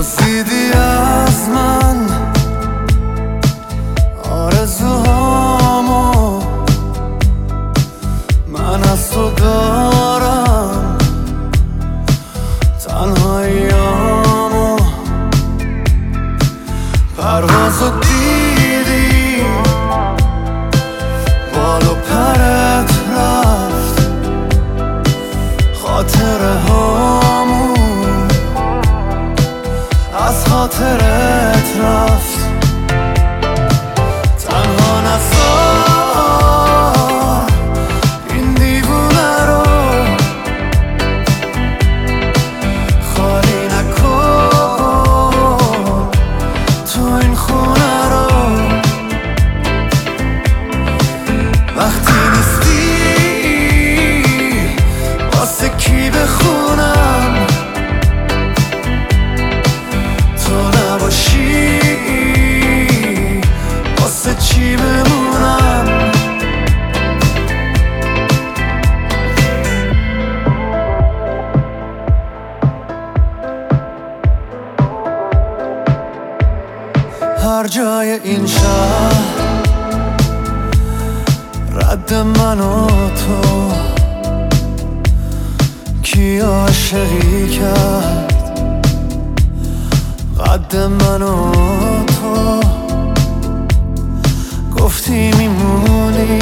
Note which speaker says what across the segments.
Speaker 1: دزدیدی از من آرزوهامو، من از تو دارم تنهاییامو. پروازو دیدی بال و پرت رفت، خاطره هامون از خاطرت رفت. تنها نذار این دیوونه رو، خالی نکن تو این خونه رو. وقتی نیستی واسه کی بخونم، تو نباشی واسه چی بمونم. هر جای این شهر رد من و تو، کی عاشقی کرد قد من و تو. گفتی میمونی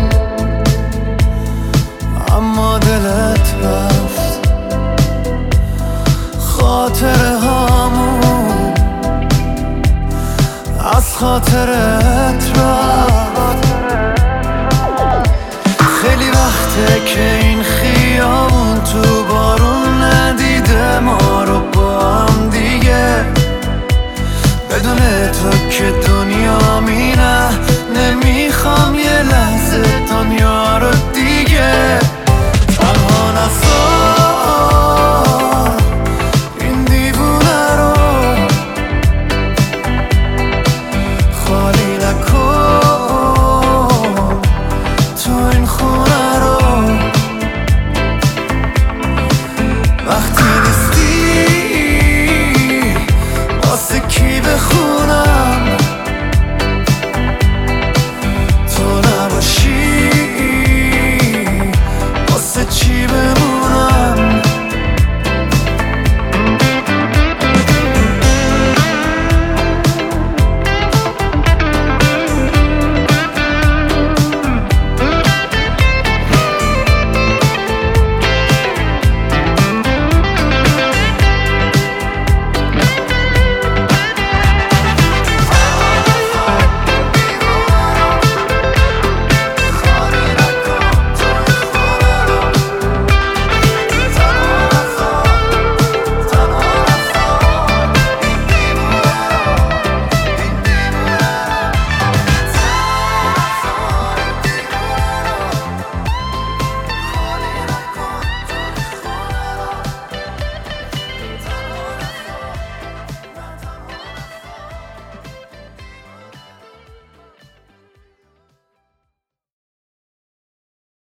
Speaker 1: اما دلت رفت، خاطره هامون از خاطرت رفت. خیلی وقته که این خیابون تو بارون ندیده ما رو با هم دیگه، بدون تو که دنیا میره